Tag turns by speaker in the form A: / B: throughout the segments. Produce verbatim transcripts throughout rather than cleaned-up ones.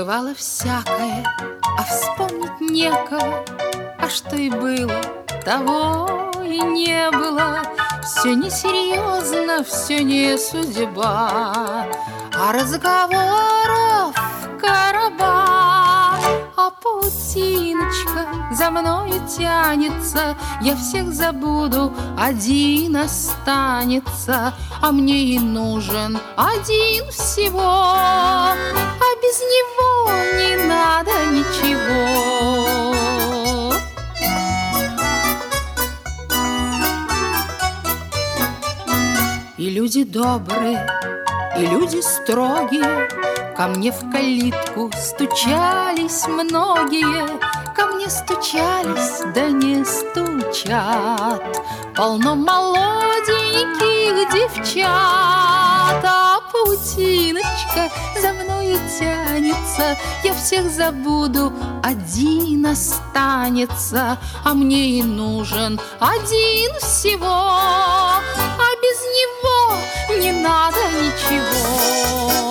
A: Бывало всякое, а вспомнить некого, а что и было, того и не было. Все несерьезно, все не судьба, а разговоров короба. А паутиночка за мною тянется, я всех забуду, один останется, а мне и нужен один всего, а без него не надо ничего. И люди добрые, и люди строгие ко мне в калитку стучались многие, ко мне стучались, да не стучат. Полно молоденьких девчат, а паутиночка за мною тянется, я всех забуду, один останется, а мне и нужен один всего, а без него не надо ничего.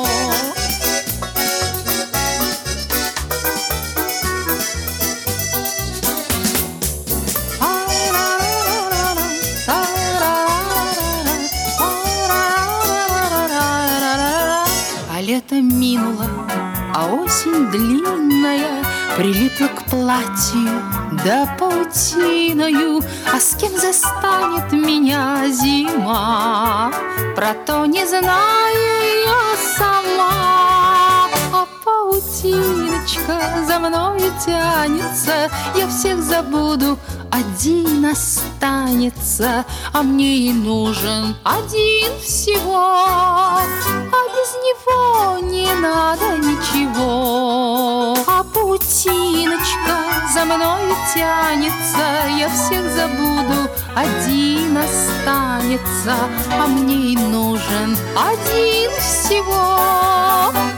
A: А лето минуло, а осень длинная прилипла к платью, да паутиною. А с кем застанет меня зима, про то не знаю я сама. А паутиночка за мною тянется, я всех забуду, один останется, а мне и нужен один всего, а без него не надо ничего. А паутиночка за мною тянется, я всех забуду, один останется, а мне и нужен один всего.